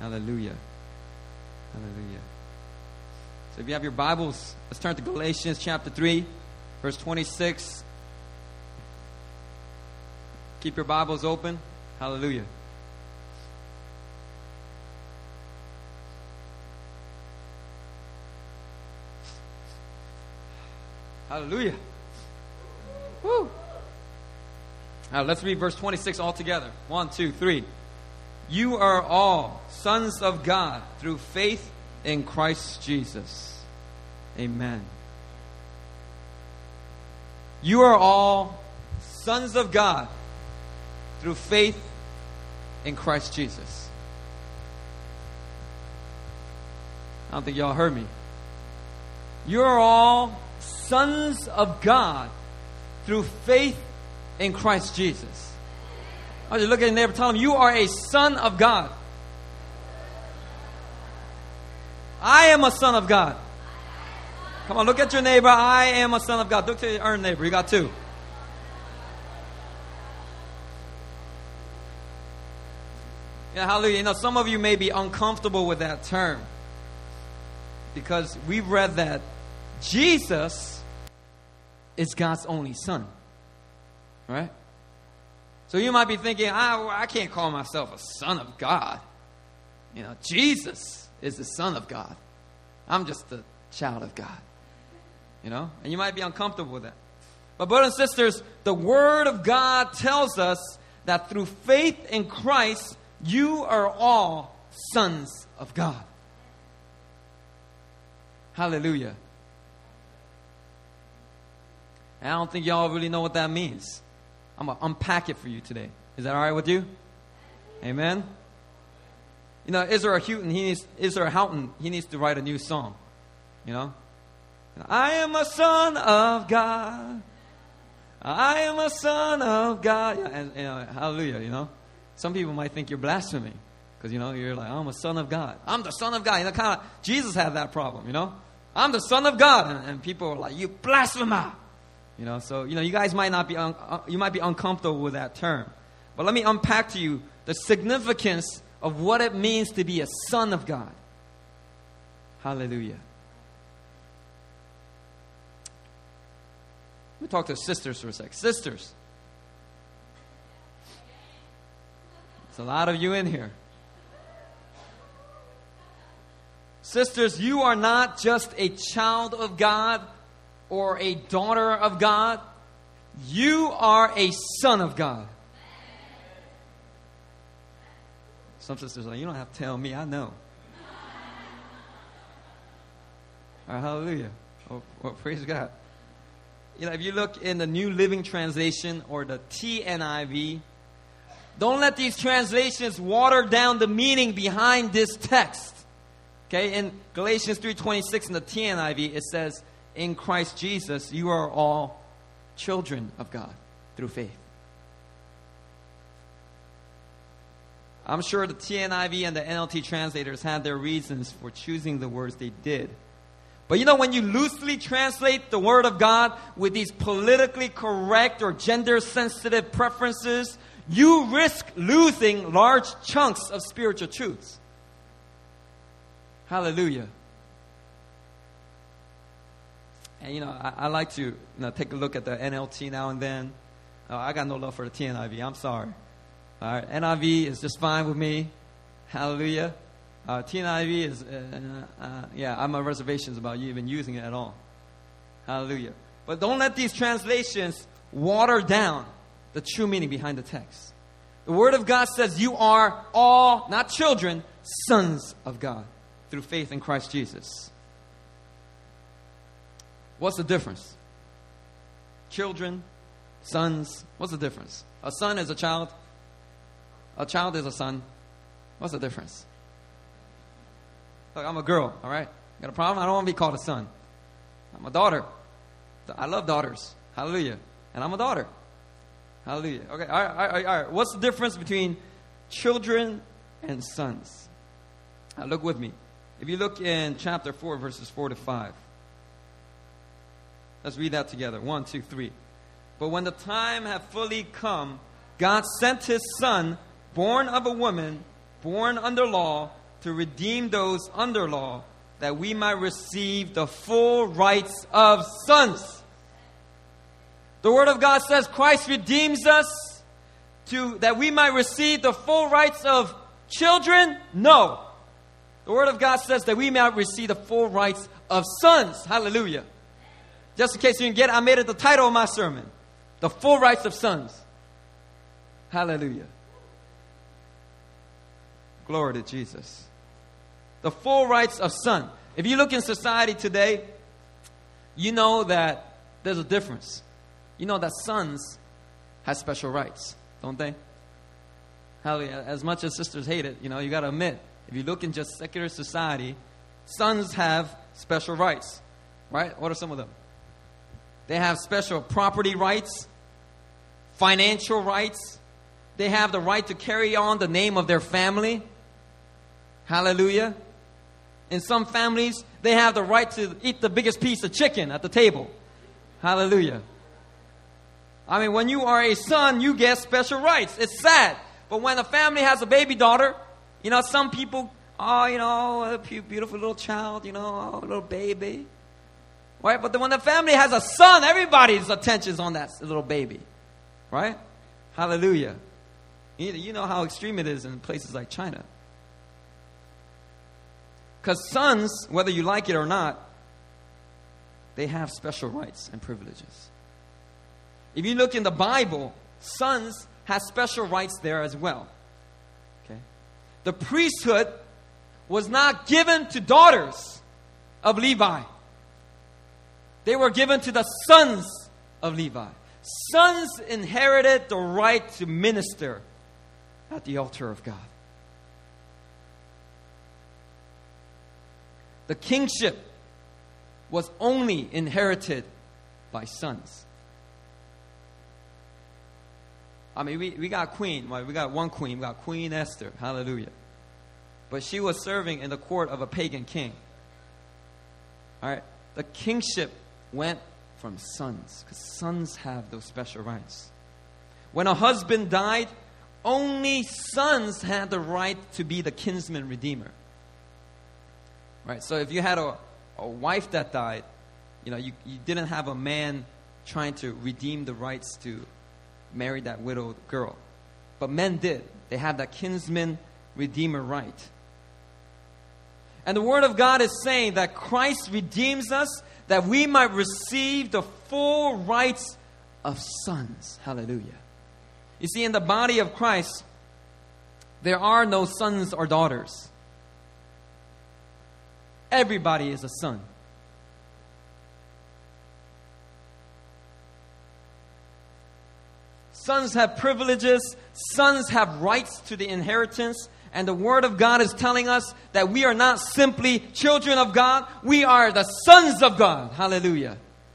Hallelujah. Hallelujah. So if you have your Bibles, let's turn to Galatians chapter 3, verse 26. Keep your Bibles open. Hallelujah. Hallelujah. Woo. All right, let's read verse 26 all together. 1, 2, 3. You are all sons of God through faith in Christ Jesus. Amen. You are all sons of God through faith in Christ Jesus. I don't think y'all heard me. You are all sons of God through faith in Christ Jesus. I just look at your neighbor, tell him, you are a son of God. I am a son of God. Come on, look at your neighbor. I am a son of God. Look to your neighbor. You got two. Yeah, hallelujah. You know, some of you may be uncomfortable with that term because we've read that Jesus is God's only son. Right? So you might be thinking, I can't call myself a son of God. You know, Jesus is the Son of God. I'm just a child of God. You know? And you might be uncomfortable with that. But brothers and sisters, the Word of God tells us that through faith in Christ, you are all sons of God. Hallelujah. And I don't think y'all really know what that means. I'm going to unpack it for you today. Is that all right with you? Amen? You know, Israel Houghton, he needs to write a new song. You know? I am a son of God. I am a son of God. And hallelujah, you know? Some people might think you're blaspheming. Because, you know, you're like, I'm a son of God. I'm the son of God. You know, kind of, Jesus had that problem, you know? I'm the son of God. And people are like, you blasphemer. You know, so, you know, you guys might not be, you might be uncomfortable with that term. But let me unpack to you the significance of what it means to be a son of God. Hallelujah. Let me talk to sisters for a sec. Sisters. There's a lot of you in here. Sisters, you are not just a child of God or a daughter of God. You are a son of God. Some sisters are like, you don't have to tell me, I know. All right, hallelujah. Well, praise God. You know, if you look in the New Living Translation or the TNIV, don't let these translations water down the meaning behind this text. Okay, in Galatians 3:26 in the TNIV, it says, in Christ Jesus, you are all children of God through faith. I'm sure the TNIV and the NLT translators had their reasons for choosing the words they did. But you know, when you loosely translate the Word of God with these politically correct or gender-sensitive preferences, you risk losing large chunks of spiritual truths. Hallelujah. And, you know, I like to take a look at the NLT now and then. I got no love for the TNIV. I'm sorry. All right, NIV is just fine with me. Hallelujah. TNIV is, I'm on reservations about you even using it at all. Hallelujah. But don't let these translations water down the true meaning behind the text. The Word of God says you are all, not children, sons of God through faith in Christ Jesus. What's the difference? Children, sons, what's the difference? A son is a child. A child is a son. What's the difference? Look, I'm a girl, all right? Got a problem? I don't want to be called a son. I'm a daughter. I love daughters. Hallelujah. And I'm a daughter. Hallelujah. Okay, all right. What's the difference between children and sons? Now look with me. If you look in chapter 4, verses 4 to 5. Let's read that together. 1, 2, 3. But when the time had fully come, God sent His Son, born of a woman, born under law, to redeem those under law, that we might receive the full rights of sons. The Word of God says Christ redeems us that we might receive the full rights of children? No. The Word of God says that we might receive the full rights of sons. Hallelujah. Just in case you didn't get it, I made it the title of my sermon. The full rights of sons. Hallelujah. Glory to Jesus. The full rights of son. If you look in society today, you know that there's a difference. You know that sons have special rights, don't they? Hallelujah. As much as sisters hate it, you got to admit, if you look in just secular society, sons have special rights, right? What are some of them? They have special property rights, financial rights. They have the right to carry on the name of their family. Hallelujah. In some families, they have the right to eat the biggest piece of chicken at the table. Hallelujah. I mean, when you are a son, you get special rights. It's sad. But when a family has a baby daughter, some people, a beautiful little child, a little baby. Right? But then when the family has a son, everybody's attention is on that little baby. Right? Hallelujah. You know how extreme it is in places like China. Because sons, whether you like it or not, they have special rights and privileges. If you look in the Bible, sons have special rights there as well. Okay? The priesthood was not given to daughters of Levi. They were given to the sons of Levi. Sons inherited the right to minister at the altar of God. The kingship was only inherited by sons. I mean, we got queen, right? We got one queen. We got Queen Esther. Hallelujah. But she was serving in the court of a pagan king. All right. The kingship went from sons, because sons have those special rights. When a husband died, only sons had the right to be the kinsman redeemer. Right? So if you had a wife that died, you didn't have a man trying to redeem the rights to marry that widowed girl. But men did. They had that kinsman redeemer right. And the Word of God is saying that Christ redeems us, that we might receive the full rights of sons. Hallelujah. You see, in the body of Christ, there are no sons or daughters. Everybody is a son. Sons have privileges. Sons have rights to the inheritance. And the Word of God is telling us that we are not simply children of God. We are the sons of God. Hallelujah.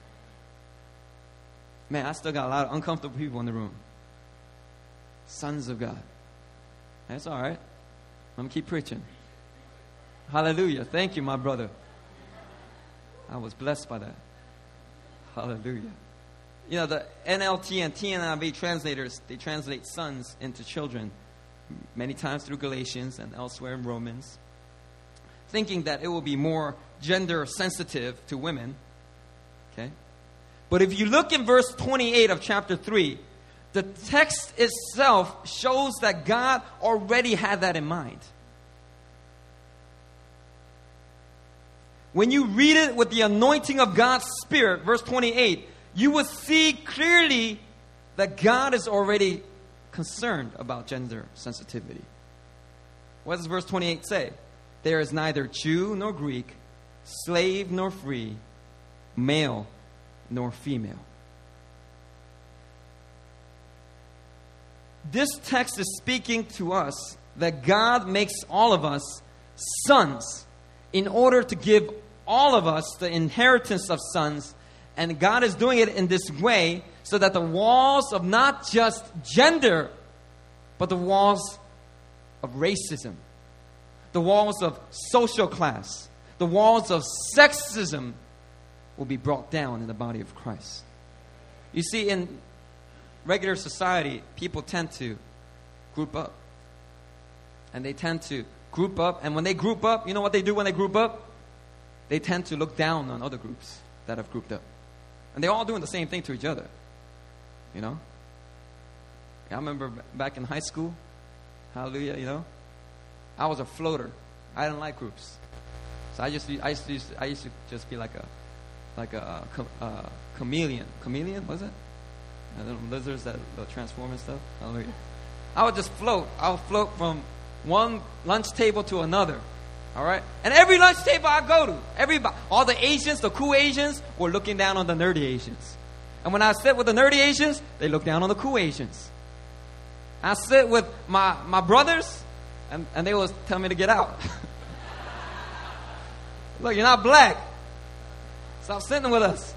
Man, I still got a lot of uncomfortable people in the room. Sons of God. That's all right. I'm going to keep preaching. Hallelujah. Thank you, my brother. I was blessed by that. Hallelujah. The NLT and TNIV translators, they translate sons into children many times through Galatians and elsewhere in Romans, thinking that it will be more gender sensitive to women. Okay? But if you look in verse 28 of chapter 3, the text itself shows that God already had that in mind. When you read it with the anointing of God's Spirit, verse 28, you will see clearly that God is already concerned about gender sensitivity. What does verse 28 say? There is neither Jew nor Greek, slave nor free, male nor female. This text is speaking to us that God makes all of us sons in order to give all of us the inheritance of sons. And God is doing it in this way so that the walls of not just gender, but the walls of racism, the walls of social class, the walls of sexism will be brought down in the body of Christ. You see, in regular society, people tend to group up. And they tend to group up. And when they group up, you know what they do when they group up? They tend to look down on other groups that have grouped up. And they're all doing the same thing to each other. You know? I remember back in high school, hallelujah, you know, I was a floater. I didn't like groups. So I used to just be like a chameleon. Chameleon, was it? Lizards that transform and stuff. Hallelujah. I would just float. I would float from one lunch table to another. All right? And every lunch table I go to, all the Asians, the cool Asians, were looking down on the nerdy Asians. And when I sit with the nerdy Asians, they look down on the cool Asians. I sit with my brothers, and they will tell me to get out. Look, you're not black. Stop sitting with us.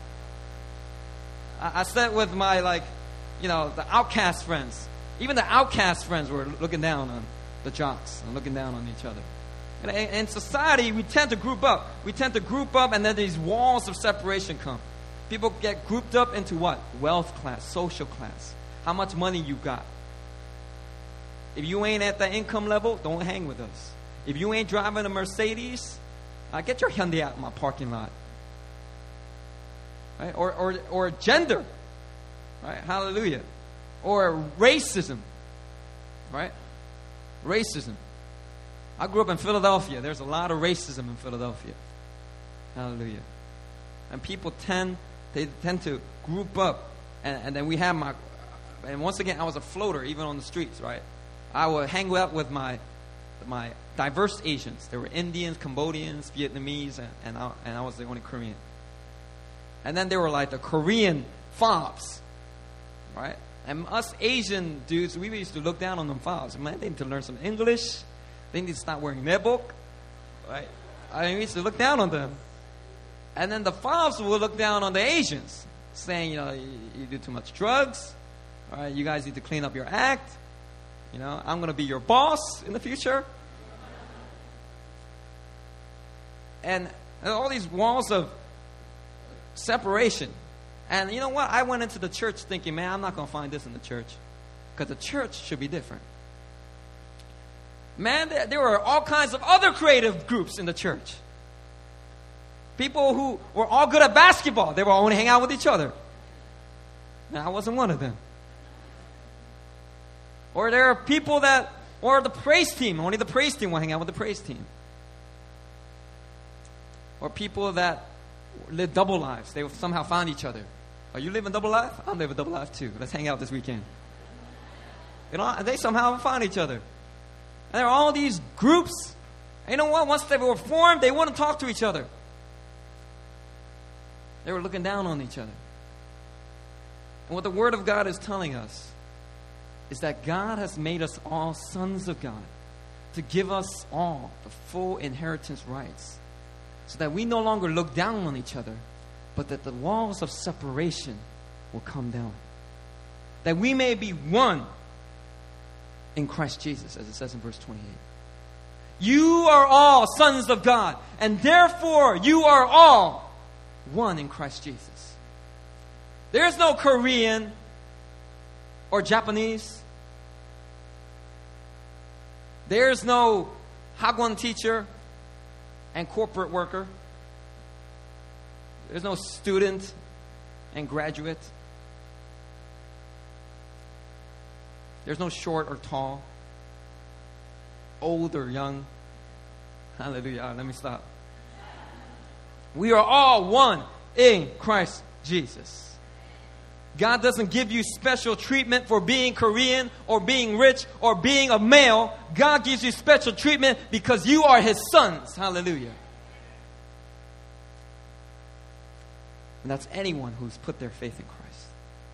I sat with my, the outcast friends. Even the outcast friends were looking down on the jocks and looking down on each other. And in society, we tend to group up. We tend to group up, and then these walls of separation come. People get grouped up into what? Wealth class, social class. How much money you got. If you ain't at that income level, don't hang with us. If you ain't driving a Mercedes, get your Hyundai out of my parking lot. Right? Or gender. Right? Hallelujah. Or racism. Right? Racism. I grew up in Philadelphia. There's a lot of racism in Philadelphia. Hallelujah. And people tend to group up. And then we have and once again, I was a floater even on the streets, right? I would hang out with my diverse Asians. There were Indians, Cambodians, Vietnamese, and I was the only Korean. And then there were like the Korean fobs, right? And us Asian dudes, we used to look down on them fobs. Man, they need to learn some English. They need to stop wearing nebok, right? I mean, we used to look down on them. And then the fobs would look down on the Asians, saying, you do too much drugs. All right, you guys need to clean up your act. I'm going to be your boss in the future. And all these walls of separation. And you know what? I went into the church thinking, man, I'm not going to find this in the church. Because the church should be different. Man, there were all kinds of other creative groups in the church. People who were all good at basketball. They were only hanging out with each other. Now, I wasn't one of them. Or there are people or the praise team. Only the praise team will hang out with the praise team. Or people that live double lives. They somehow found each other. Are you living double life? I'm living double life too. Let's hang out this weekend. They somehow found each other. And there are all these groups. And you know what? Once they were formed, they wouldn't talk to each other. They were looking down on each other. And what the Word of God is telling us is that God has made us all sons of God to give us all the full inheritance rights so that we no longer look down on each other, but that the walls of separation will come down. That we may be one in Christ Jesus, as it says in verse 28. You are all sons of God, and therefore you are all one in Christ Jesus. There's no Korean or Japanese. There's no Hagwon teacher and corporate worker. There's no student and graduate. There's no short or tall, old or young. Hallelujah. Let me stop. We are all one in Christ Jesus. God doesn't give you special treatment for being Korean or being rich or being a male. God gives you special treatment because you are His sons. Hallelujah. And that's anyone who's put their faith in Christ.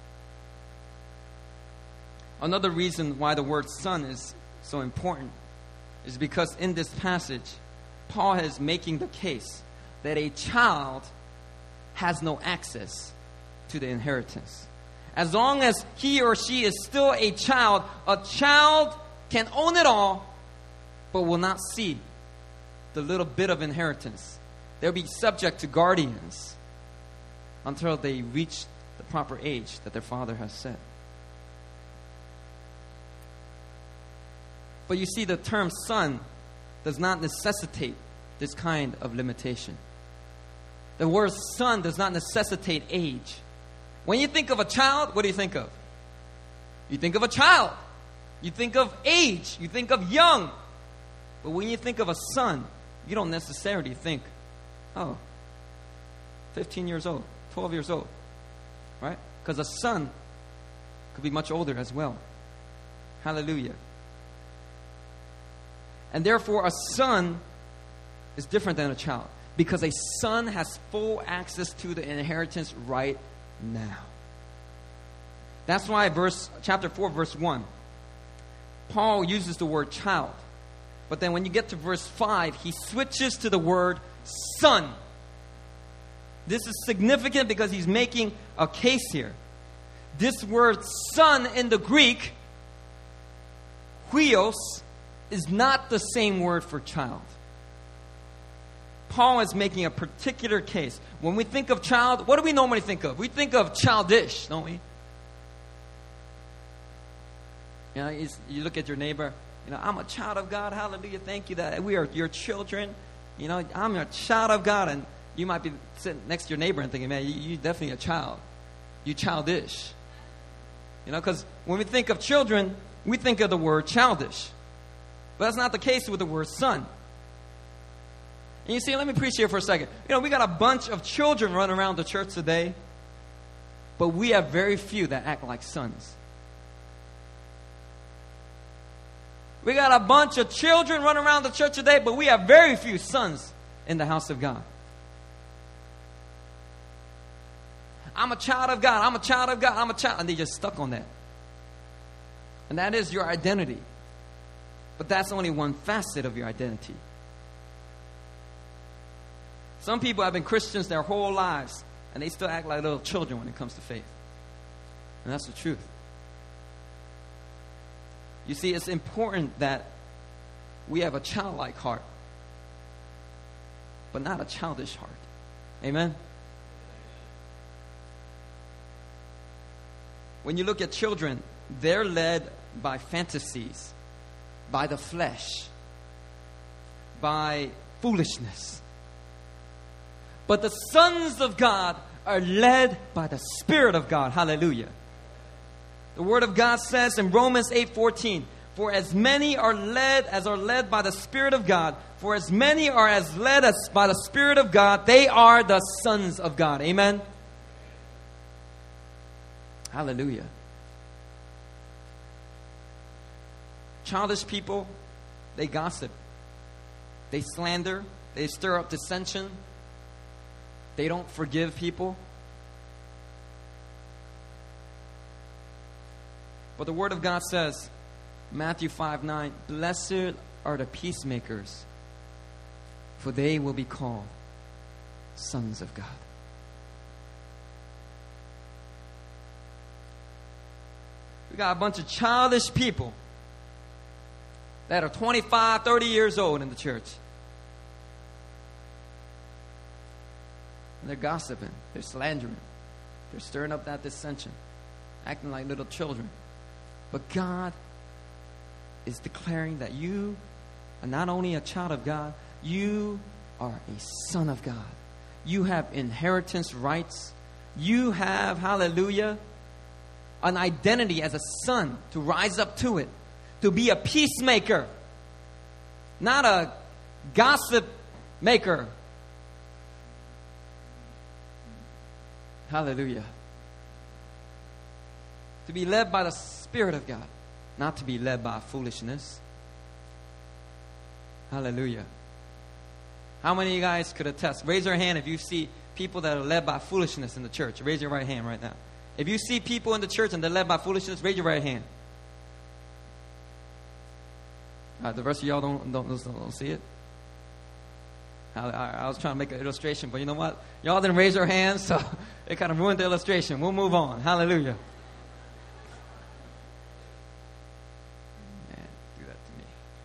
Another reason why the word son is so important is because in this passage, Paul is making the case that a child has no access to the inheritance. As long as he or she is still a child can own it all, but will not see the little bit of inheritance. They'll be subject to guardians until they reach the proper age that their father has set. But you see, the term son does not necessitate this kind of limitation. The word son does not necessitate age. When you think of a child, what do you think of? You think of a child. You think of age. You think of young. But when you think of a son, you don't necessarily think, 15 years old, 12 years old. Right? Because a son could be much older as well. Hallelujah. And therefore, a son is different than a child. Because a son has full access to the inheritance right now. That's why chapter 4, verse 1, Paul uses the word child. But then when you get to verse 5, he switches to the word son. This is significant because he's making a case here. This word son in the Greek, huios, is not the same word for child. Paul is making a particular case. When we think of child, what do we normally think of? We think of childish, don't we? You know, you look at your neighbor, I'm a child of God, hallelujah, thank you that we are your children. I'm a child of God, and you might be sitting next to your neighbor and thinking, man, you're definitely a child. You childish. Because when we think of children, we think of the word childish. But that's not the case with the word son. And you see, let me preach here for a second. We got a bunch of children running around the church today, but we have very few that act like sons. We got a bunch of children running around the church today, but we have very few sons in the house of God. I'm a child of God. I'm a child of God. I'm a child. And they just stuck on that. And that is your identity. But that's only one facet of your identity. Some people have been Christians their whole lives, and they still act like little children when it comes to faith. And that's the truth. You see, it's important that we have a childlike heart, but not a childish heart. Amen? When you look at children, they're led by fantasies, by the flesh, by foolishness. But the sons of God are led by the Spirit of God. Hallelujah. The Word of God says in Romans 8:14, for as many are led by the Spirit of God, for as many are as led as by the Spirit of God, they are the sons of God. Amen? Hallelujah. Childish people, they gossip. They slander. They stir up dissension. They don't forgive people. But the Word of God says, Matthew 5:9, blessed are the peacemakers, for they will be called sons of God. We got a bunch of childish people that are 25, 30 years old in the church. And they're gossiping. They're slandering. They're stirring up that dissension. Acting like little children. But God is declaring that you are not only a child of God, you are a son of God. You have inheritance rights. You have, hallelujah, an identity as a son to rise up to it. To be a peacemaker. Not a gossip maker. Hallelujah. To be led by the Spirit of God. Not to be led by foolishness. Hallelujah. How many of you guys could attest? Raise your hand if you see people that are led by foolishness in the church. Raise your right hand right now. If you see people in the church and they're led by foolishness, raise your right hand. The rest of y'all don't see it. I was trying to make an illustration, but you know what? Y'all didn't raise your hands, so it kind of ruined the illustration. We'll move on. Hallelujah. Man, do that to me.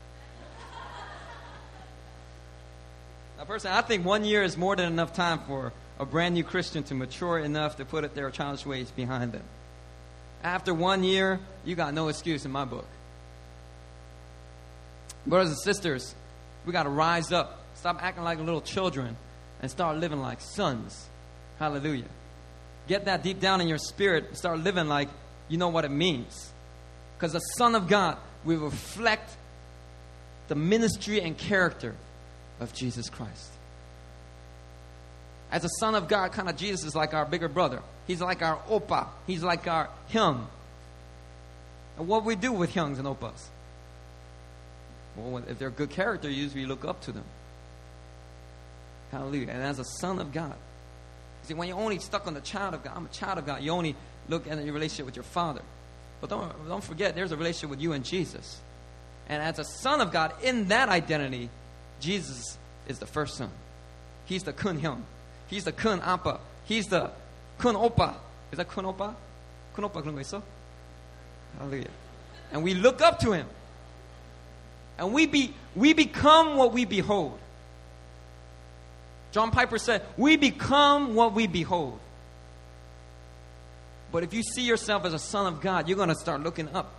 Now, personally, I think 1 year is more than enough time for a brand new Christian to mature enough to put their childish ways behind them. After 1 year, you got no excuse in my book. Brothers and sisters, We got to rise up. Stop acting like little children and start living like sons. Hallelujah. Get that deep down in your spirit and start living like you know what it means. Because the Son of God will reflect the ministry and character of Jesus Christ. As a son of God, kind of Jesus is like our bigger brother. He's like our oppa. He's like our hyung. And what we do with hyungs and oppas? Well, if they're good character, you usually look up to them. Hallelujah. And as a son of God. See, when you're only stuck on the child of God, I'm a child of God, you only look at your relationship with your father. But don't forget, there's a relationship with you and Jesus. And as a son of God, in that identity, Jesus is the first son. He's the kun hyung. He's the kun appa. He's the kun oppa. Is that kun oppa? Kun oppa 그런 거 있어? Hallelujah. And we look up to him. And we become what we behold. John Piper said, we become what we behold. But if you see yourself as a son of God, you're going to start looking up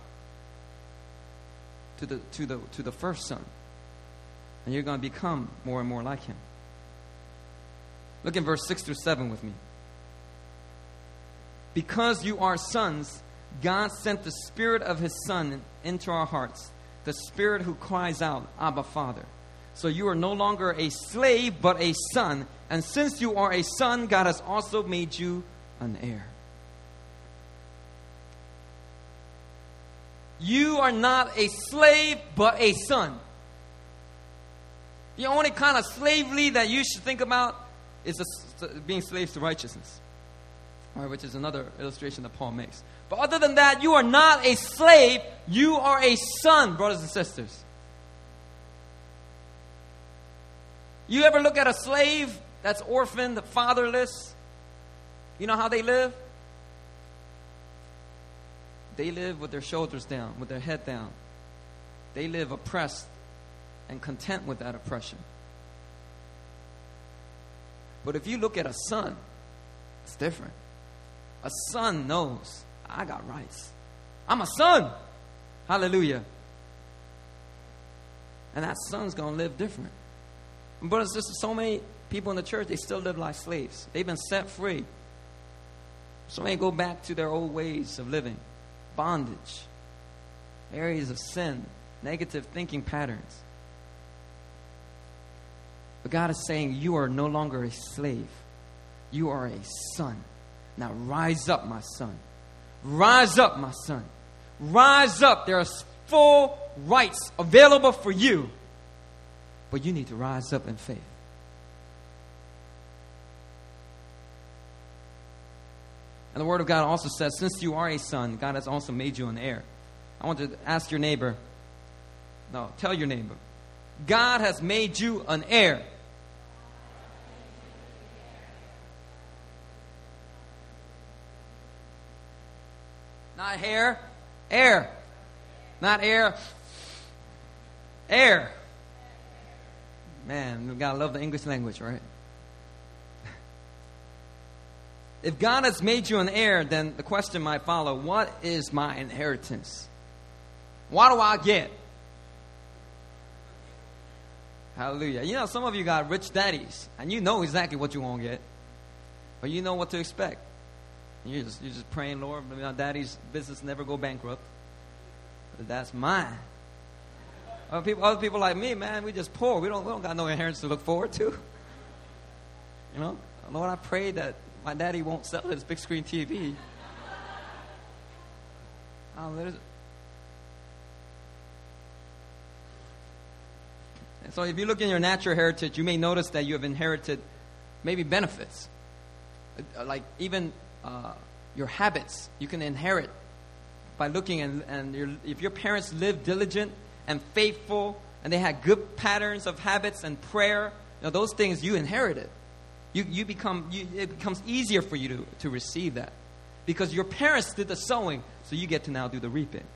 to the first son. And you're going to become more and more like him. Look in verse 6 through 7 with me. Because you are sons, God sent the Spirit of His Son into our hearts, the Spirit who cries out, Abba, Father. So you are no longer a slave, but a son. And since you are a son, God has also made you an heir. You are not a slave, but a son. The only kind of slavery that you should think about is being slaves to righteousness. All right, which is another illustration that Paul makes. But other than that, you are not a slave. You are a son, brothers and sisters. You ever look at a slave that's orphaned, fatherless? You know how they live? They live with their shoulders down, with their head down. They live oppressed and content with that oppression. But if you look at a son, it's different. A son knows, I got rights. I'm a son. Hallelujah. And that son's going to live different. But it's just so many people in the church, they still live like slaves. They've been set free. So many go back to their old ways of living. Bondage. Areas of sin. Negative thinking patterns. But God is saying, you are no longer a slave. You are a son. Now rise up, my son. Rise up, my son. Rise up. There are full rights available for you. But you need to rise up in faith. And the Word of God also says, since you are a son, God has also made you an heir. I want to ask your neighbor. No, tell your neighbor. God has made you an heir. Not hair, air. Not air, air. Man, we gotta love the English language, right? If God has made you an heir, then the question might follow, what is my inheritance? What do I get? Hallelujah. You know, some of you got rich daddies, and you know exactly what you won't get. But you know what to expect. You're just praying, Lord, my daddy's business never go bankrupt. But that's mine. Other people like me, man, we just poor. We don't got no inheritance to look forward to. You know, Lord, I pray that my daddy won't sell his big screen TV. And so if you look in your natural heritage, you may notice that you have inherited maybe benefits. Like even your habits you can inherit by looking and if your parents lived diligent and faithful and they had good patterns of habits and prayer, you know, those things you inherited. It becomes easier for you to receive that because your parents did the sowing, so you get to now do the reaping.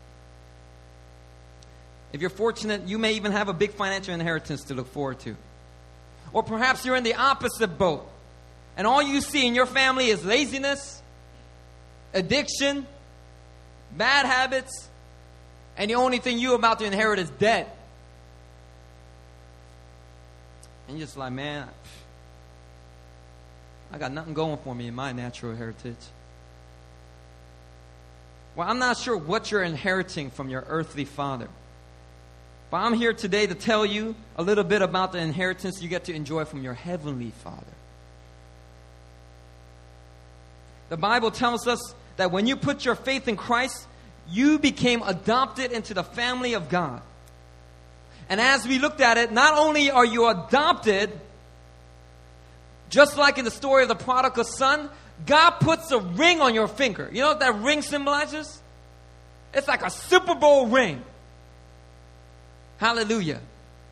If you're fortunate, you may even have a big financial inheritance to look forward to. Or perhaps you're in the opposite boat. And all you see in your family is laziness, addiction, bad habits, and the only thing you're about to inherit is debt. And you're just like, man, I got nothing going for me in my natural heritage. Well, I'm not sure what you're inheriting from your earthly father. But I'm here today to tell you a little bit about the inheritance you get to enjoy from your heavenly Father. The Bible tells us that when you put your faith in Christ, you became adopted into the family of God. And as we looked at it, not only are you adopted, just like in the story of the prodigal son, God puts a ring on your finger. You know what that ring symbolizes? It's like a Super Bowl ring. Hallelujah.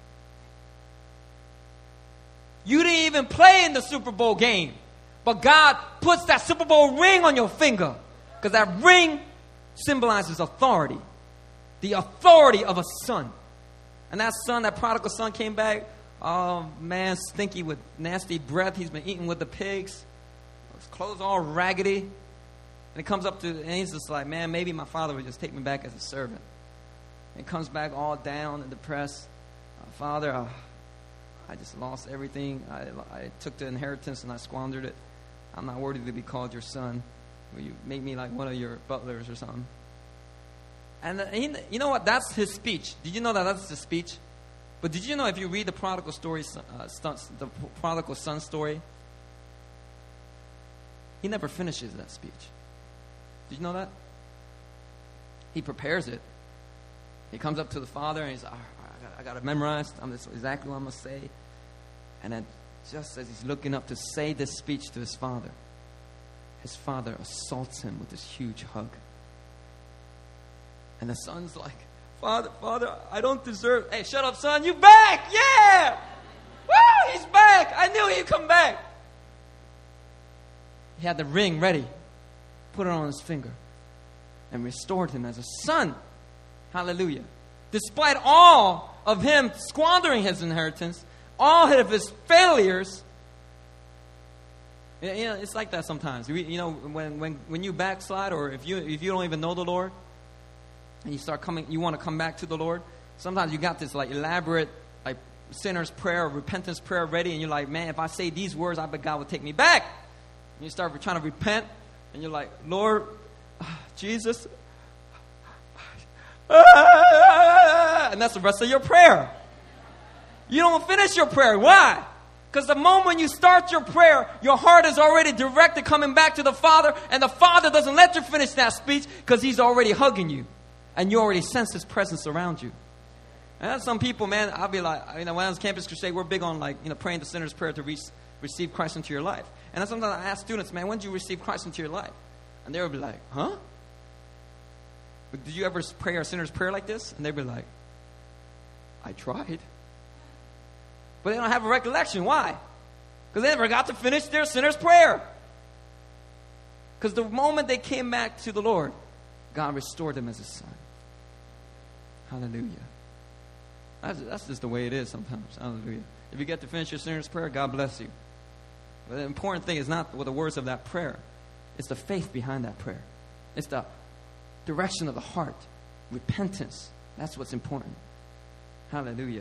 You didn't even play in the Super Bowl game, but God puts that Super Bowl ring on your finger because that ring symbolizes authority. The authority of a son. And that son, that prodigal son came back, oh man, stinky with nasty breath. He's been eating with the pigs. His clothes all raggedy. And he comes up to, and he's just like, man, maybe my father would just take me back as a servant. And comes back all down and depressed. Father, I just lost everything. I took the inheritance and I squandered it. I'm not worthy to be called your son. Will you make me like one of your butlers or something? And you know what? That's his speech. Did you know that that's his speech? But did you know if you read the prodigal story, the prodigal son story, he never finishes that speech. Did you know that? He prepares it. He comes up to the father and he's like, I got it memorized. This is exactly what I'm going to say. And then just as he's looking up to say this speech to his father assaults him with this huge hug. And the son's like, Father, I don't deserve. Hey, shut up, son. You back. Yeah. Woo, he's back. I knew he'd come back. He had the ring ready. Put it on his finger. And restored him as a son. Hallelujah. Despite all of him squandering his inheritance, all of his failures, you know, it's like that sometimes. You know, when you backslide, or if you don't even know the Lord, and you want to come back to the Lord, sometimes you got this like elaborate like sinner's prayer or repentance prayer ready, and you're like, man, if I say these words, I bet God will take me back. And you start trying to repent, and you're like, Lord, Jesus. And that's the rest of your prayer. You don't finish your prayer. Why? Because the moment you start your prayer, your heart is already directed coming back to the Father, and the Father doesn't let you finish that speech because He's already hugging you, and you already sense His presence around you. And that's some people, man. I'll be like, when I was Campus Crusade, we're big on praying the sinner's prayer to receive Christ into your life. And then sometimes I ask students, man, when did you receive Christ into your life? And they would be like, huh? But did you ever pray a sinner's prayer like this? And they'd be like, I tried. But they don't have a recollection. Why? Because they never got to finish their sinner's prayer. Because the moment they came back to the Lord, God restored them as His son. Hallelujah. That's just the way it is sometimes. Hallelujah. If you get to finish your sinner's prayer, God bless you. But the important thing is not the words of that prayer. It's the faith behind that prayer. It's the direction of the heart. Repentance. That's what's important. Hallelujah.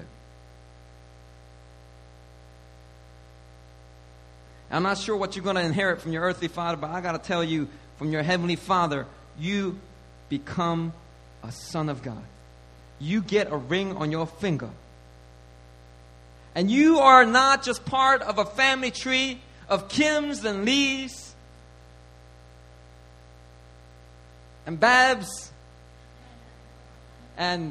I'm not sure what you're going to inherit from your earthly father, but I got to tell you, from your heavenly Father, you become a son of God. You get a ring on your finger. And you are not just part of a family tree of Kims and Lees and Babs and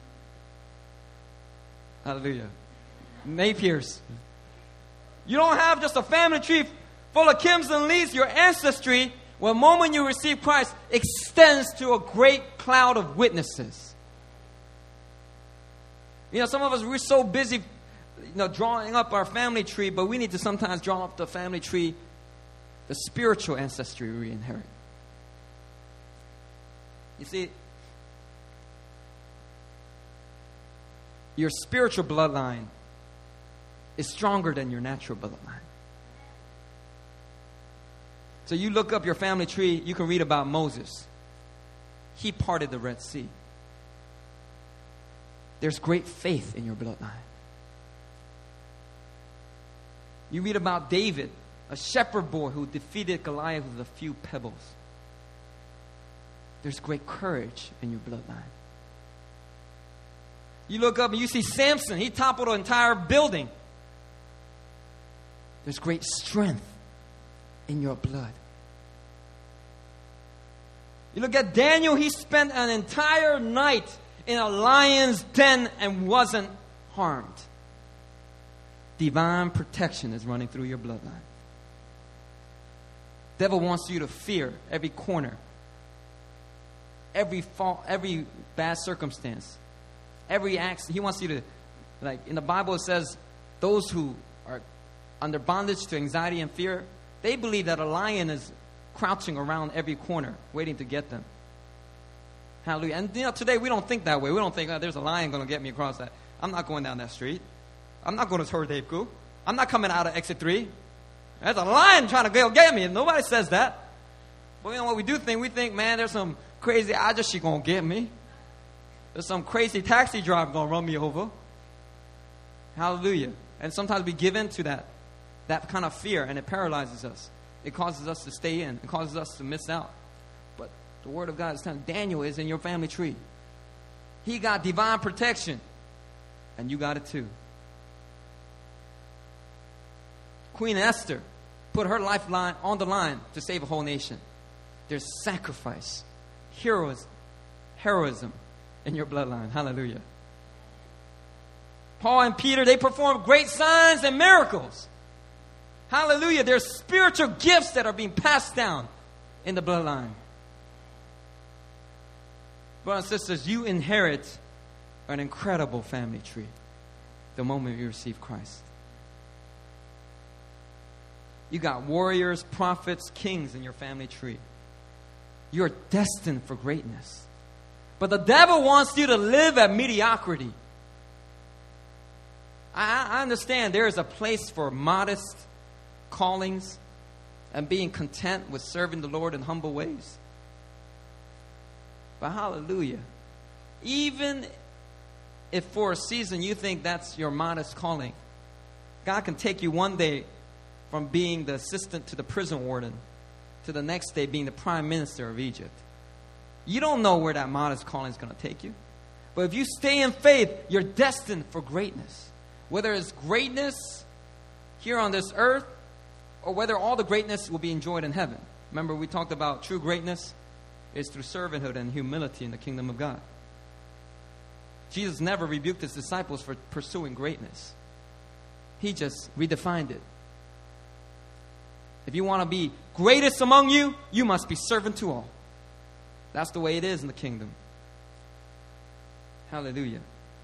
hallelujah, Napiers. You don't have just a family tree full of Kims and Lees. Your ancestry, the moment you receive Christ, extends to a great cloud of witnesses. You know, some of us, we're so busy, drawing up our family tree, but we need to sometimes draw up the family tree, the spiritual ancestry we inherit. You see, your spiritual bloodline is stronger than your natural bloodline. So you look up your family tree, you can read about Moses. He parted the Red Sea. There's great faith in your bloodline. You read about David, a shepherd boy who defeated Goliath with a few pebbles. There's great courage in your bloodline. You look up and you see Samson. He toppled an entire building. There's great strength in your blood. You look at Daniel. He spent an entire night in a lion's den and wasn't harmed. Divine protection is running through your bloodline. Devil wants you to fear every corner, every fault, every bad circumstance, every accident. He wants you to, like in the Bible it says, those who are under bondage to anxiety and fear, they believe that a lion is crouching around every corner, waiting to get them. Hallelujah. And today we don't think that way. We don't think, there's a lion going to get me across that. I'm not going down that street. I'm not going to Tordapeku. I'm not coming out of exit 3. There's a lion trying to go get me. Nobody says that. But you know what we do think? We think, man, there's some crazy ajashi going to get me. There's some crazy taxi driver going to run me over. Hallelujah. And sometimes we give in to that kind of fear, and it paralyzes us. It causes us to stay in. It causes us to miss out. But the Word of God is telling Daniel is in your family tree. He got divine protection, and you got it too. Queen Esther put her lifeline on the line to save a whole nation. There's sacrifice, heroism in your bloodline. Hallelujah. Paul and Peter, they performed great signs and miracles. Hallelujah. There's spiritual gifts that are being passed down in the bloodline. Brothers and sisters, you inherit an incredible family tree the moment you receive Christ. You got warriors, prophets, kings in your family tree. You're destined for greatness. But the devil wants you to live at mediocrity. I understand there is a place for modest callings and being content with serving the Lord in humble ways. But hallelujah. Even if for a season you think that's your modest calling, God can take you one day from being the assistant to the prison warden to the next day being the prime minister of Egypt. You don't know where that modest calling is going to take you. But if you stay in faith, you're destined for greatness. Whether it's greatness here on this earth or whether all the greatness will be enjoyed in heaven. Remember, we talked about true greatness is through servanthood and humility in the kingdom of God. Jesus never rebuked his disciples for pursuing greatness. He just redefined it. If you want to be greatest among you, you must be servant to all. That's the way it is in the kingdom. Hallelujah.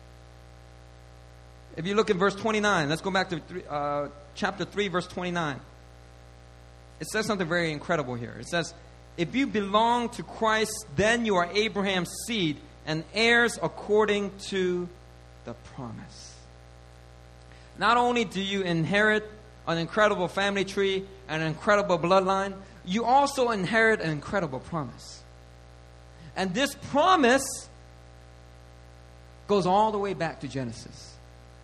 If you look at verse 29, let's go back to chapter 3, verse 29. It says something very incredible here. It says, if you belong to Christ, then you are Abraham's seed and heirs according to the promise. Not only do you inherit an incredible family tree, an incredible bloodline, you also inherit an incredible promise. And this promise goes all the way back to Genesis.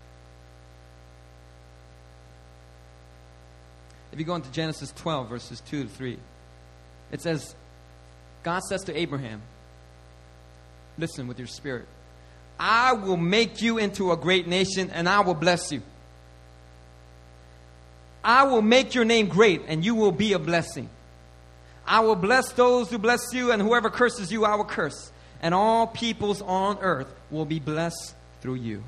If you go into Genesis 12, verses 2 to 3, it says, God says to Abraham, listen with your spirit, I will make you into a great nation and I will bless you. I will make your name great and you will be a blessing. I will bless those who bless you, and whoever curses you, I will curse. And all peoples on earth will be blessed through you.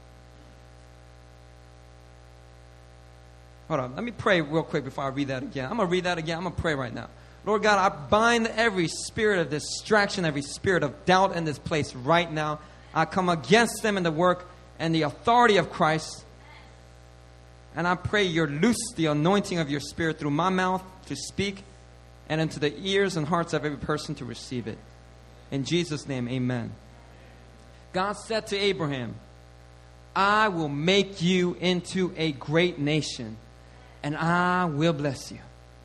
Hold on. Let me pray real quick before I read that again. I'm going to read that again. I'm going to pray right now. Lord God, I bind every spirit of distraction, every spirit of doubt in this place right now. I come against them in the work and the authority of Christ. And I pray you loose the anointing of your spirit through my mouth to speak and into the ears and hearts of every person to receive it. In Jesus' name, amen. God said to Abraham, I will make you into a great nation, and I will bless you.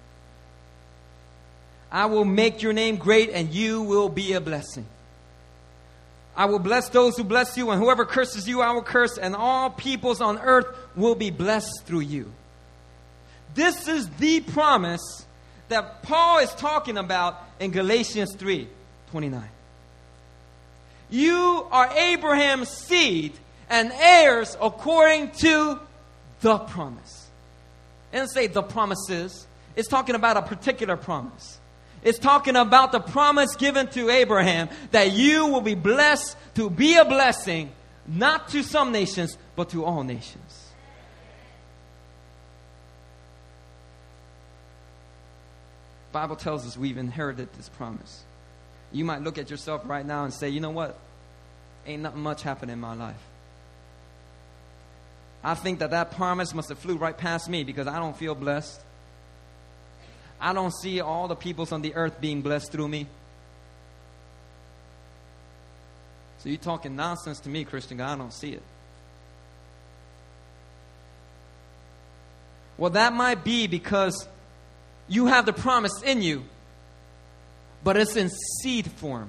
I will make your name great, and you will be a blessing. I will bless those who bless you, and whoever curses you, I will curse, and all peoples on earth will be blessed through you. This is the promise that Paul is talking about in Galatians 3:29. You are Abraham's seed and heirs according to the promise. It doesn't say the promises. It's talking about a particular promise. It's talking about the promise given to Abraham that you will be blessed to be a blessing, not to some nations, but to all nations. The Bible tells us we've inherited this promise. You might look at yourself right now and say, you know what? Ain't nothing much happening in my life. I think that promise must have flew right past me because I don't feel blessed. I don't see all the peoples on the earth being blessed through me. So you're talking nonsense to me, Christian God. I don't see it. Well, that might be because you have the promise in you, but it's in seed form.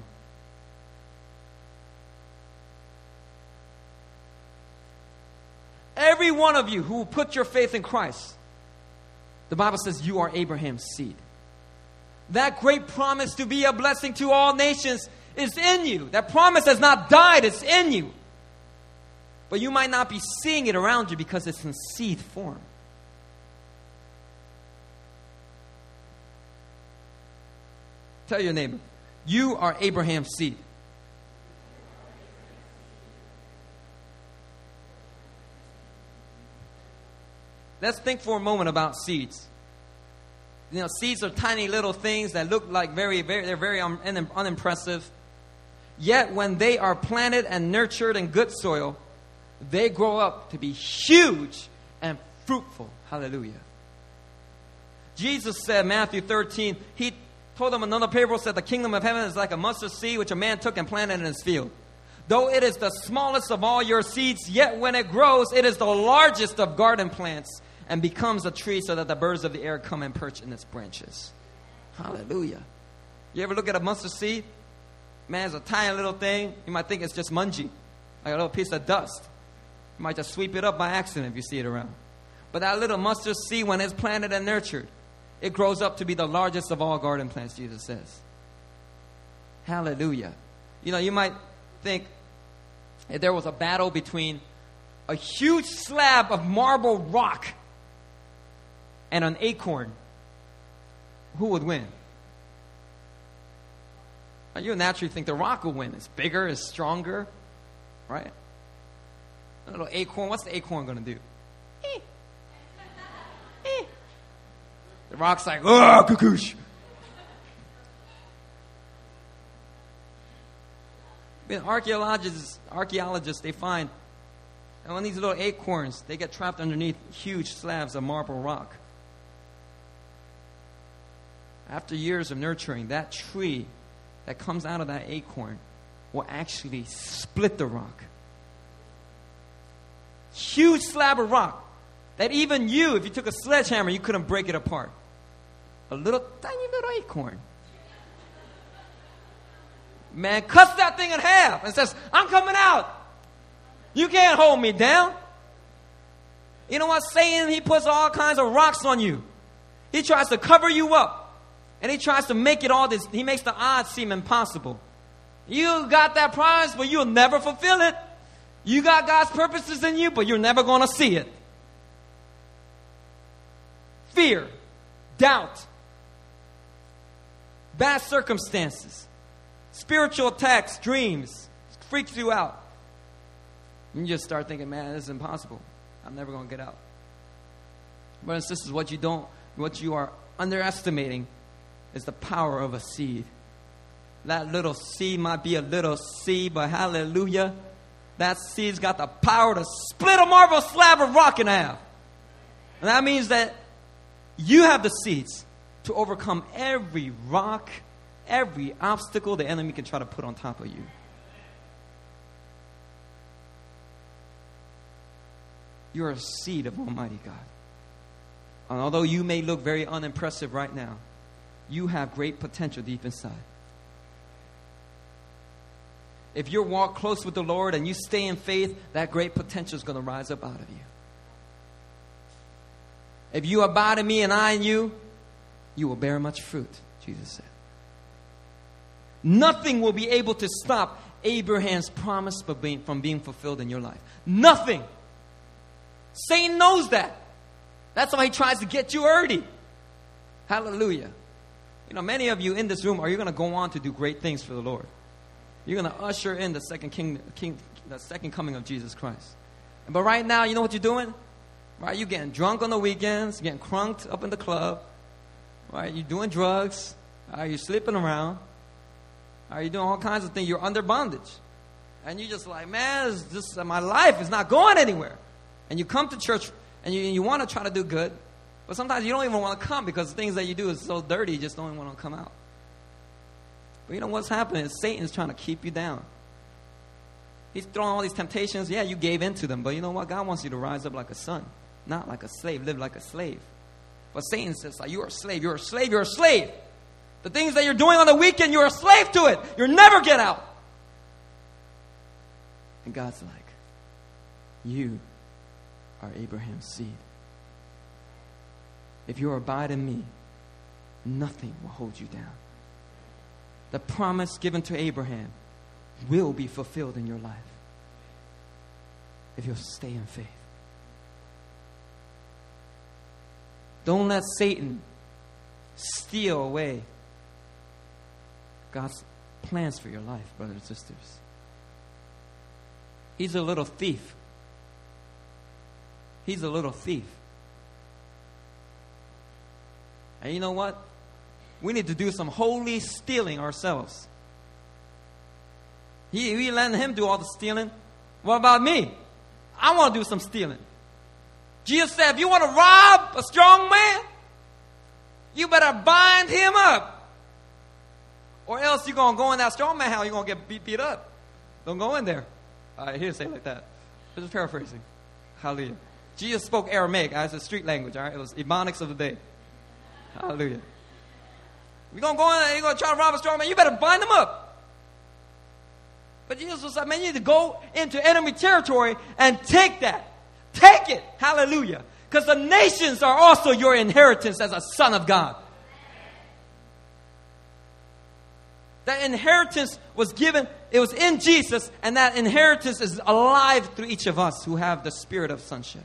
Every one of you who put your faith in Christ, the Bible says you are Abraham's seed. That great promise to be a blessing to all nations is in you. That promise has not died, it's in you. But you might not be seeing it around you because it's in seed form. Tell your neighbor, you are Abraham's seed. Let's think for a moment about seeds. You know, seeds are tiny little things that look like they're very unimpressive. Yet when they are planted and nurtured in good soil, they grow up to be huge and fruitful. Hallelujah. Jesus said, Matthew 13, he told them another parable, said the kingdom of heaven is like a mustard seed which a man took and planted in his field. Though it is the smallest of all your seeds, yet when it grows, it is the largest of garden plants and becomes a tree so that the birds of the air come and perch in its branches. Hallelujah. You ever look at a mustard seed? Man, it's a tiny little thing. You might think it's just mungy, like a little piece of dust. You might just sweep it up by accident if you see it around. But that little mustard seed, when it's planted and nurtured, it grows up to be the largest of all garden plants, Jesus says. Hallelujah. You know, you might think if there was a battle between a huge slab of marble rock and an acorn, who would win? Now, you naturally think the rock will win. It's bigger, it's stronger, right? A little acorn, what's the acorn going to do? The rock's like, oh, cuckoosh. Archaeologists, they find, and on these little acorns, they get trapped underneath huge slabs of marble rock. After years of nurturing, that tree that comes out of that acorn will actually split the rock. Huge slab of rock that even you, if you took a sledgehammer, you couldn't break it apart. A little, tiny little acorn. Man cuts that thing in half and says, I'm coming out. You can't hold me down. You know what? Satan, he puts all kinds of rocks on you. He tries to cover you up. And he tries to make it all this. He makes the odds seem impossible. You got that promise, but you'll never fulfill it. You got God's purposes in you, but you're never going to see it. Fear, doubt, bad circumstances, spiritual attacks, dreams, freaks you out. You just start thinking, man, this is impossible. I'm never going to get out. Brothers and sisters, what you are underestimating is the power of a seed. That little seed might be a little seed, but hallelujah, that seed's got the power to split a marble slab of rock in half. And that means that you have the seeds to overcome every rock, every obstacle the enemy can try to put on top of you. You're a seed of Almighty God. And although you may look very unimpressive right now, you have great potential deep inside. If you walk close with the Lord and you stay in faith, that great potential is going to rise up out of you. If you abide in me and I in you, you will bear much fruit, Jesus said. Nothing will be able to stop Abraham's promise from being fulfilled in your life. Nothing. Satan knows that. That's why he tries to get you early. Hallelujah. You know, many of you in this room, are you going to go on to do great things for the Lord? You're going to usher in the second coming of Jesus Christ. But right now, you know what you're doing? Right, you're getting drunk on the weekends, getting crunked up in the club. Right, you're doing drugs. Right, you're sleeping around. Right, you're doing all kinds of things. You're under bondage. And you're just like, man, it's just, my life is not going anywhere. And you come to church and you want to try to do good. But sometimes you don't even want to come because the things that you do is so dirty, you just don't even want to come out. But you know what's happening is Satan's trying to keep you down. He's throwing all these temptations. Yeah, you gave in to them. But you know what? God wants you to rise up like a son, not like a slave. Live like a slave. But Satan says, like, you're a slave. You're a slave. You're a slave. The things that you're doing on the weekend, you're a slave to it. You'll never get out. And God's like, you are Abraham's seed. If you abide in me, nothing will hold you down. The promise given to Abraham will be fulfilled in your life if you'll stay in faith. Don't let Satan steal away God's plans for your life, brothers and sisters. He's a little thief. He's a little thief. And you know what? We need to do some holy stealing ourselves. We letting him do all the stealing. What about me? I want to do some stealing. Jesus said, if you want to rob a strong man, you better bind him up. Or else you're going to go in that strong man house, you're going to get beat up. Don't go in there. He didn't say it like that. I'm just paraphrasing. Hallelujah. Jesus spoke Aramaic. It's a street language. All right? It was Ebonics of the day. Hallelujah. You're going to go in there, you're going to try to rob a strong man, you better bind him up. But Jesus was like, man, you need to go into enemy territory and take that. Take it. Hallelujah. Because the nations are also your inheritance as a son of God. That inheritance was given, it was in Jesus, and that inheritance is alive through each of us who have the spirit of sonship.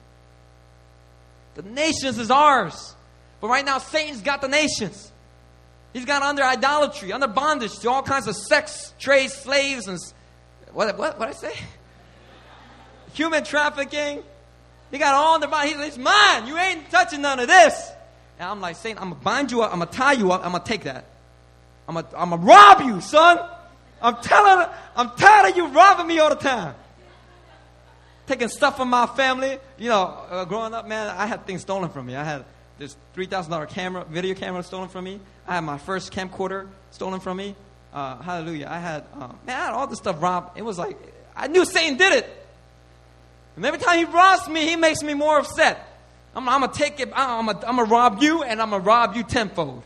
The nations is ours. But right now, Satan's got the nations. He's got under idolatry, under bondage to all kinds of sex, trade, slaves, and what I say? Human trafficking. He got all under bondage. He's mine. You ain't touching none of this. And I'm like, Satan, I'm going to bind you up. I'm going to tie you up. I'm going to take that. I'm going to rob you, son. I'm tired of you robbing me all the time. Taking stuff from my family. You know, growing up, man, I had things stolen from me. I had this $3,000 video camera stolen from me. I had my first camcorder stolen from me. Hallelujah. I had all this stuff robbed. It was like, I knew Satan did it. And every time he robs me, he makes me more upset. I'm going to take it. I'm going to rob you, and I'm going to rob you tenfold.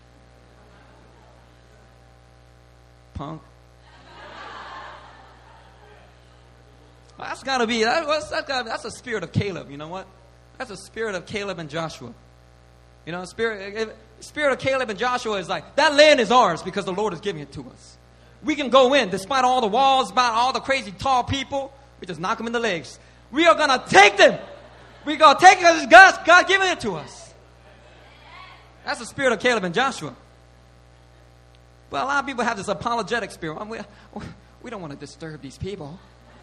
Punk. That's got to be, that's a spirit of Caleb. You know what? That's a spirit of Caleb and Joshua. You know, spirit of Caleb and Joshua is like, that land is ours because the Lord is giving it to us. We can go in despite all the walls, despite all the crazy tall people. We just knock them in the legs. We are going to take them. We're going to take it because God giving it to us. That's the spirit of Caleb and Joshua. But a lot of people have this apologetic spirit. We don't want to disturb these people.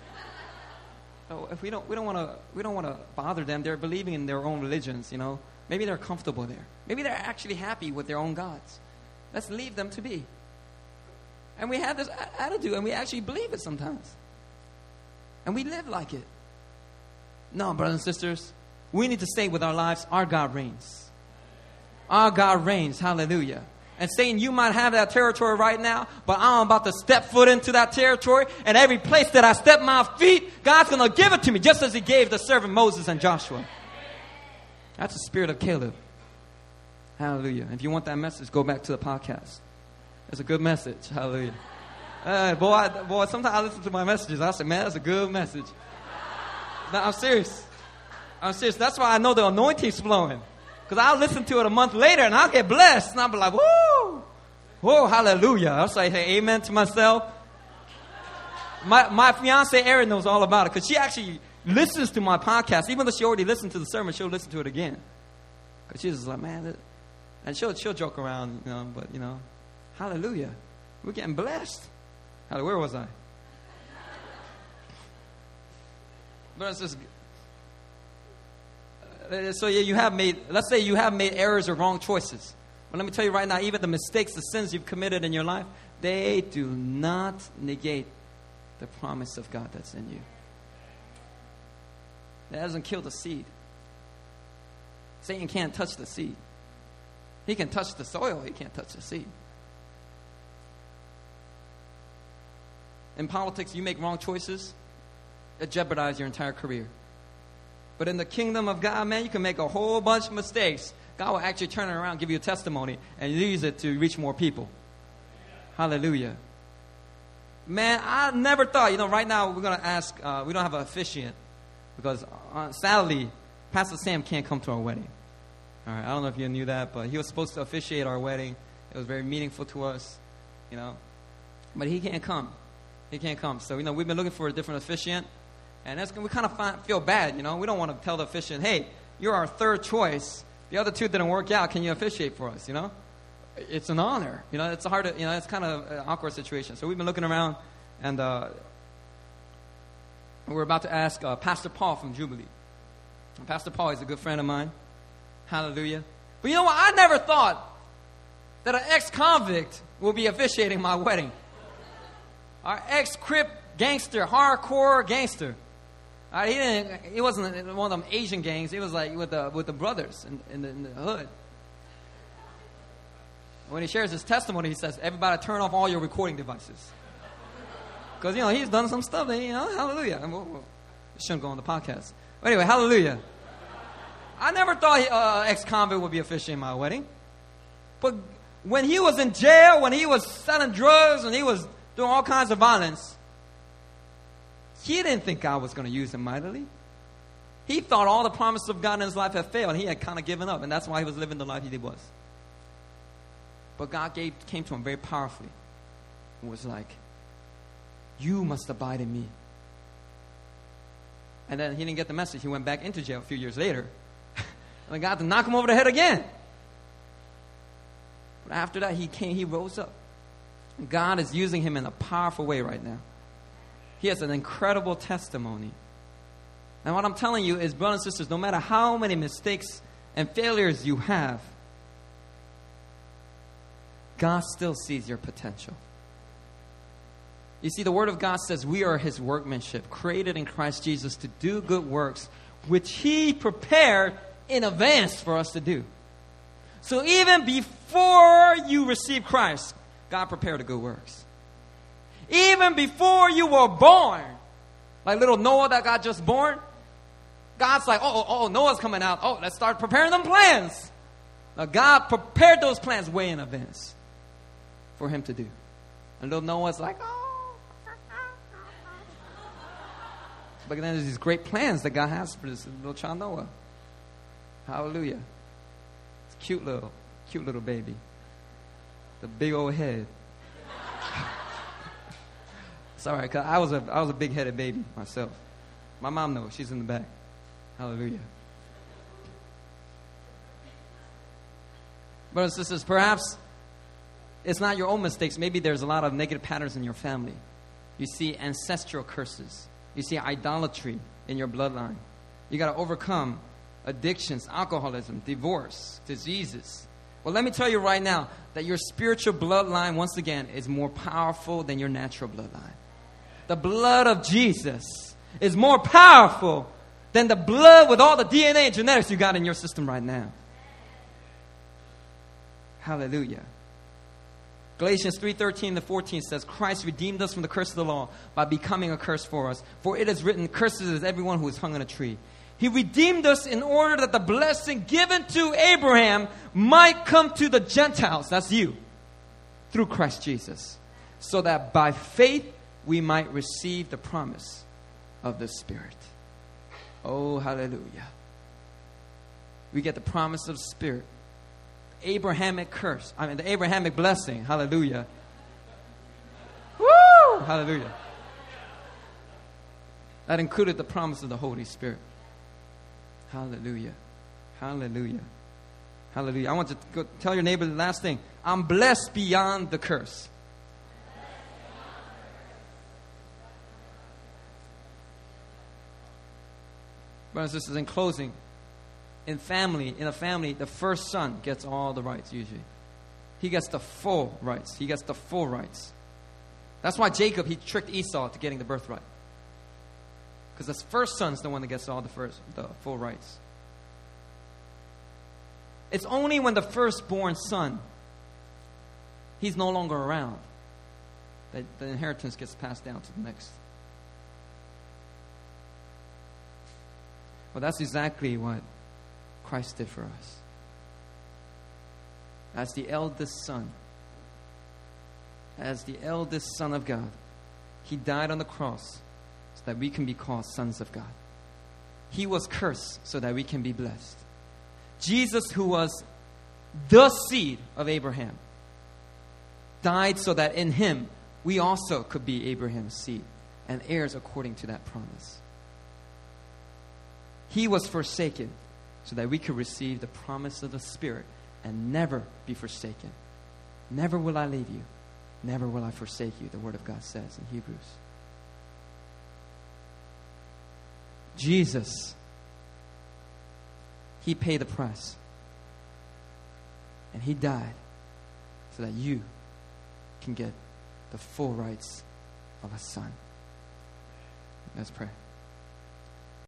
If we don't want to bother them. They're believing in their own religions, you know. Maybe they're comfortable there. Maybe they're actually happy with their own gods. Let's leave them to be. And we have this attitude, and we actually believe it sometimes. And we live like it. No, brothers and sisters, we need to say with our lives, our God reigns. Our God reigns. Hallelujah. And Satan, you might have that territory right now, but I'm about to step foot into that territory, and every place that I step my feet, God's going to give it to me, just as he gave the servant Moses and Joshua. That's the spirit of Caleb. Hallelujah. If you want that message, go back to the podcast. It's a good message. Hallelujah. Boy, sometimes I listen to my messages. I say, man, that's a good message. No, I'm serious. I'm serious. That's why I know the anointing's flowing. Because I'll listen to it a month later and I'll get blessed. And I'll be like, whoa, whoa, hallelujah. I'll say, hey, amen to myself. My fiance Erin knows all about it because she actually listens to my podcast. Even though she already listened to the sermon, she'll listen to it again. Because she's just like, man, and she'll joke around, but, hallelujah. We're getting blessed. Where was I? But it's just, so yeah, let's say you have made errors or wrong choices. But let me tell you right now, even the mistakes, the sins you've committed in your life, they do not negate the promise of God that's in you. That doesn't kill the seed. Satan can't touch the seed. He can touch the soil. He can't touch the seed. In politics, you make wrong choices, it jeopardizes your entire career. But in the kingdom of God, man, you can make a whole bunch of mistakes. God will actually turn it around, give you a testimony, and use it to reach more people. Hallelujah. Man, I never thought, right now we're going to ask, we don't have an officiant because sadly, Pastor Sam can't come to our wedding. All right, I don't know if you knew that, but he was supposed to officiate our wedding. It was very meaningful to us, but he can't come. He can't come. So, we've been looking for a different officiant, and we kind of feel bad, We don't want to tell the officiant, hey, you're our third choice. The other two didn't work out. Can you officiate for us, It's an honor. It's hard to, it's kind of an awkward situation. So we've been looking around, and we're about to ask Pastor Paul from Jubilee. And Pastor Paul is a good friend of mine. Hallelujah. But you know what? I never thought that an ex-convict will be officiating my wedding. Our ex-Crip gangster, hardcore gangster. He wasn't one of them Asian gangs. He was like with the brothers in the hood. When he shares his testimony, he says, everybody turn off all your recording devices. Because, he's done some stuff that, hallelujah. It shouldn't go on the podcast. But anyway, hallelujah. I never thought ex-convict would be officiating my wedding. But when he was in jail, when he was selling drugs, when he was doing all kinds of violence, he didn't think God was going to use him mightily. He thought all the promises of God in his life had failed, and he had kind of given up, and that's why he was living the life he was. But God came to him very powerfully. It was like, you must abide in me. And then he didn't get the message. He went back into jail a few years later. And God had to knock him over the head again. But after that, he rose up. God is using him in a powerful way right now. He has an incredible testimony. And what I'm telling you is, brothers and sisters, no matter how many mistakes and failures you have, God still sees your potential. You see, the Word of God says we are His workmanship, created in Christ Jesus to do good works, which He prepared in advance for us to do. So even before you receive Christ, God prepared the good works. Even before you were born, like little Noah that got just born, God's like, oh, Noah's coming out. Oh, let's start preparing them plans. Now, God prepared those plans way in advance for him to do. And little Noah's like, oh. But then there's these great plans that God has for this little child Noah. Hallelujah. It's a cute little baby. The big old head. It's all right, because I was a big-headed baby myself. My mom knows. She's in the back. Hallelujah. Brothers and sisters, perhaps it's not your own mistakes. Maybe there's a lot of negative patterns in your family. You see ancestral curses. You see idolatry in your bloodline. You got to overcome addictions, alcoholism, divorce, diseases. Well, let me tell you right now that your spiritual bloodline, once again, is more powerful than your natural bloodline. The blood of Jesus is more powerful than the blood with all the DNA and genetics you got in your system right now. Hallelujah. Galatians 3:13-14 says, Christ redeemed us from the curse of the law by becoming a curse for us. For it is written, cursed is everyone who is hung on a tree. He redeemed us in order that the blessing given to Abraham might come to the Gentiles, that's you, through Christ Jesus, so that by faith we might receive the promise of the Spirit. Oh, hallelujah. we get the promise of the Spirit. Abrahamic curse. The Abrahamic blessing. Hallelujah. Woo! Hallelujah. That included the promise of the Holy Spirit. Hallelujah. Hallelujah. Hallelujah. I want to go tell your neighbor the last thing. I'm blessed beyond the curse. Brothers and sisters, in closing, in a family, the first son gets all the rights usually. He gets the full rights. He gets the full rights. That's why Jacob, he tricked Esau to getting the birthright. Because the first son's the one that gets all the full rights. It's only when the firstborn son, he's no longer around, that the inheritance gets passed down to the next. Well, that's exactly what Christ did for us. As the eldest son of God, he died on the cross so that we can be called sons of God. He was cursed so that we can be blessed. Jesus, who was the seed of Abraham, died so that in him we also could be Abraham's seed and heirs according to that promise. He was forsaken so that we could receive the promise of the Spirit and never be forsaken. Never will I leave you. Never will I forsake you, the Word of God says in Hebrews. Jesus, he paid the price. And he died so that you can get the full rights of a son. Let's pray.